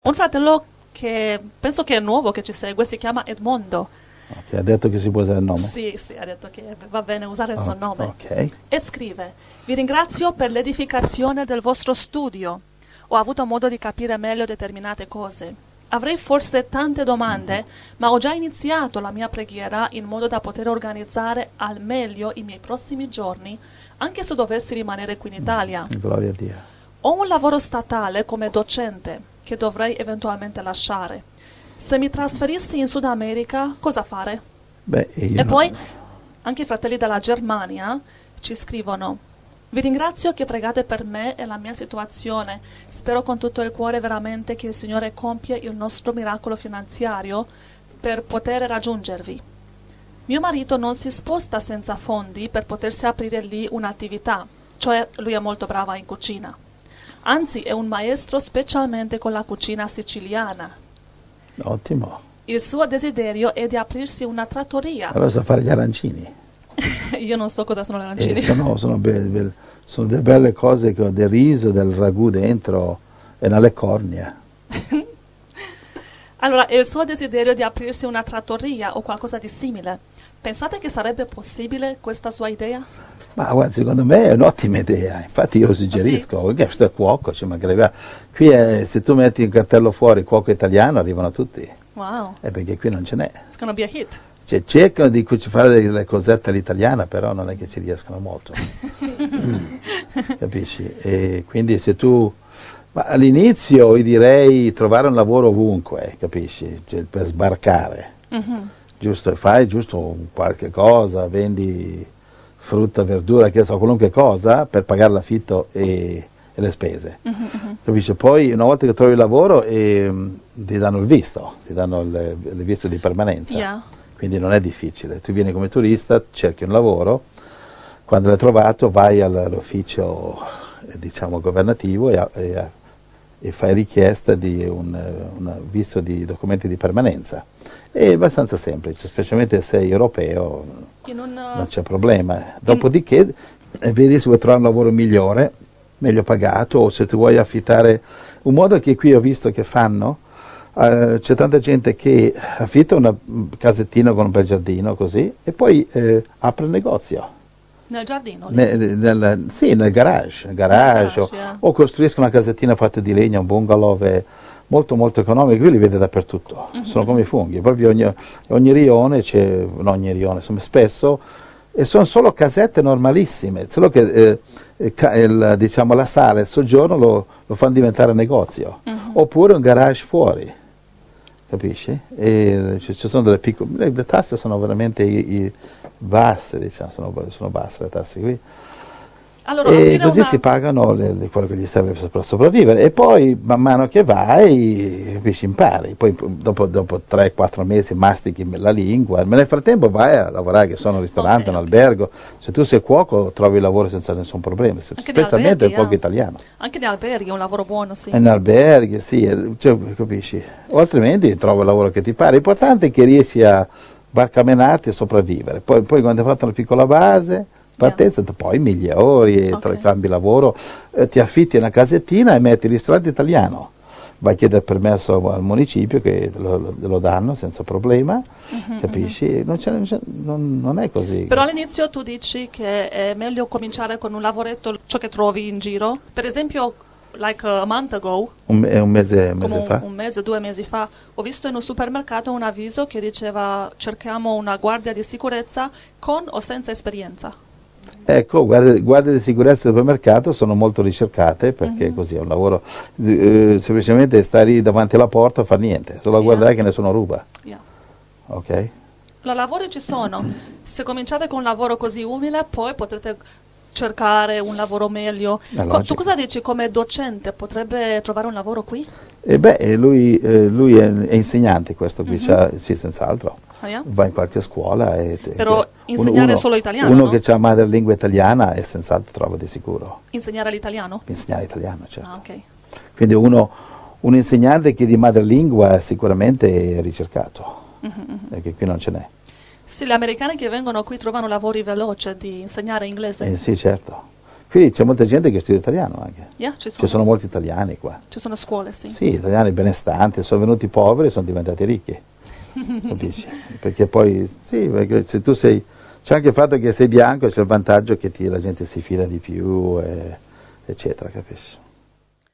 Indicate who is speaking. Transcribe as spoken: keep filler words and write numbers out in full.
Speaker 1: Un fratello che penso che è nuovo, che ci segue, si chiama Edmondo.
Speaker 2: Okay, ha detto che si può usare il nome?
Speaker 1: Sì, sì, ha detto che va bene usare il
Speaker 2: oh,
Speaker 1: suo nome.
Speaker 2: Okay.
Speaker 1: E scrive: vi ringrazio per l'edificazione del vostro studio. Ho avuto modo di capire meglio determinate cose. Avrei forse tante domande, mm-hmm. ma ho già iniziato la mia preghiera in modo da poter organizzare al meglio i miei prossimi giorni, anche se dovessi rimanere qui in Italia.
Speaker 2: Mm, gloria a Dio.
Speaker 1: Ho un lavoro statale come docente che dovrei eventualmente lasciare. Se mi trasferissi in Sud America, cosa fare?
Speaker 2: Beh, io
Speaker 1: e
Speaker 2: no.
Speaker 1: poi anche i fratelli della Germania ci scrivono: vi ringrazio che pregate per me e la mia situazione. Spero con tutto il cuore veramente che il Signore compia il nostro miracolo finanziario per poter raggiungervi. Mio marito non si sposta senza fondi per potersi aprire lì un'attività, cioè lui è molto brava in cucina. Anzi, è un maestro specialmente con la cucina siciliana.
Speaker 2: Ottimo.
Speaker 1: Il suo desiderio è di aprirsi una trattoria.
Speaker 2: Allora sa fare gli arancini.
Speaker 1: Io non so cosa sono le arancini.
Speaker 2: Eh, sono, sono, be- be- sono delle belle cose con del riso, del ragù dentro e una cornia.
Speaker 1: Allora, è il suo desiderio di aprirsi una trattoria o qualcosa di simile. Pensate che sarebbe possibile questa sua idea?
Speaker 2: Ma guarda, secondo me è un'ottima idea, infatti io lo suggerisco, perché ah, sì? Questo è cuoco, ci mancherebbe. Qui è, se tu metti un cartello fuori cuoco italiano arrivano tutti.
Speaker 1: Wow.
Speaker 2: Eh, perché qui non ce n'è.
Speaker 1: It's gonna be a hit.
Speaker 2: Cioè, cercano di fare delle cosette all'italiana, però non è che ci riescono molto. mm. Capisci? E quindi se tu... Ma all'inizio io direi trovare un lavoro ovunque, capisci? Cioè, per sbarcare. Mm-hmm. Giusto, fai giusto qualche cosa, vendi frutta, verdura, che so, qualunque cosa, per pagare l'affitto e, e le spese. Mm-hmm. Capisci? Poi una volta che trovi il lavoro eh, ti danno il visto, ti danno il, il visto di permanenza.
Speaker 1: Yeah. Quindi
Speaker 2: non è difficile, tu vieni come turista, cerchi un lavoro, quando l'hai trovato vai all'ufficio diciamo governativo e, e, e fai richiesta di un, un visto di documenti di permanenza. È abbastanza semplice, specialmente se sei europeo non, non c'è problema. Dopodiché in... vedi se vuoi trovare un lavoro migliore, meglio pagato, o se tu vuoi affittare, un modo che qui ho visto che fanno, Uh, c'è tanta gente che affitta una casettina con un bel giardino così e poi eh, apre il negozio.
Speaker 1: Nel giardino?
Speaker 2: Ne, nel, sì, nel garage, nel garage,
Speaker 1: garage
Speaker 2: o,
Speaker 1: yeah.
Speaker 2: o costruiscono una casettina fatta di legno, un bungalow è molto molto economico, qui li vede dappertutto, mm-hmm. sono come i funghi, proprio ogni, ogni rione c'è, non ogni rione, insomma spesso, e sono solo casette normalissime, solo che eh, il, diciamo, la sala, il soggiorno lo, lo fanno diventare negozio, mm-hmm. oppure un garage fuori. Capisci? E ci, ci sono delle piccole, le, le tasse sono veramente i, i basse, diciamo, sono, sono basse le tasse qui.
Speaker 1: Allora,
Speaker 2: e così
Speaker 1: una...
Speaker 2: si pagano le, le, quello che gli serve per sopravvivere e poi man mano che vai capisci, impari, poi dopo, dopo tre quattro mesi mastichi la lingua, ma nel frattempo vai a lavorare, che sono un ristorante, okay, un okay. albergo, se tu sei cuoco trovi lavoro senza nessun problema, anche specialmente il cuoco yeah. italiano.
Speaker 1: Anche in alberghi è un lavoro buono, sì.
Speaker 2: In alberghi, sì, cioè, capisci, o altrimenti trovi il lavoro che ti pare, l'importante è che riesci a barcamenarti e sopravvivere, poi, poi quando hai fatto una piccola base partenza, yeah. poi migliori, okay. cambi lavoro, eh, ti affitti una casettina e metti il ristorante italiano, vai a chiedere permesso al municipio che lo, lo, lo danno senza problema, mm-hmm, capisci? Mm-hmm. Non, c'è, non, c'è, non, non è così.
Speaker 1: Però all'inizio tu dici che è meglio cominciare con un lavoretto, ciò che trovi in giro, per esempio like a month ago,
Speaker 2: un, un mese, un mese fa,
Speaker 1: un mese, due mesi fa, ho visto in un supermercato un avviso che diceva cerchiamo una guardia di sicurezza con o senza esperienza.
Speaker 2: Ecco, guardie, guardie di sicurezza del supermercato sono molto ricercate perché mm-hmm. così è un lavoro, eh, semplicemente stare lì davanti alla porta a fare niente, solo a yeah. guardare che nessuno ruba.
Speaker 1: Yeah.
Speaker 2: Ok?
Speaker 1: La lavori ci sono, se cominciate con un lavoro così umile poi potrete cercare un lavoro meglio. Co- tu cosa dici come docente? Potrebbe trovare un lavoro qui?
Speaker 2: Eh beh, lui, eh, lui è, è insegnante questo qui, mm-hmm. sì, senz'altro.
Speaker 1: Oh, yeah?
Speaker 2: Va in qualche scuola. E,
Speaker 1: Però insegnare
Speaker 2: uno,
Speaker 1: solo italiano,
Speaker 2: Uno
Speaker 1: no?
Speaker 2: che ha madrelingua italiana e senz'altro trova di sicuro.
Speaker 1: Insegnare l'italiano?
Speaker 2: Insegnare italiano, certo.
Speaker 1: Ah, okay.
Speaker 2: Quindi uno, un insegnante che di madrelingua sicuramente è ricercato, mm-hmm. perché qui non ce n'è.
Speaker 1: Sì, gli americani che vengono qui trovano lavori veloci di insegnare inglese.
Speaker 2: Eh, sì, certo. qui c'è molta gente che studia italiano anche.
Speaker 1: Yeah, ci sono.
Speaker 2: Ci sono molti italiani qua.
Speaker 1: Ci sono scuole, sì.
Speaker 2: Sì, italiani benestanti, sono venuti poveri e sono diventati ricchi. Capisci? Perché poi, sì, perché se tu sei, c'è anche il fatto che sei bianco, c'è il vantaggio che ti, la gente si fida di più, e, eccetera, capisci?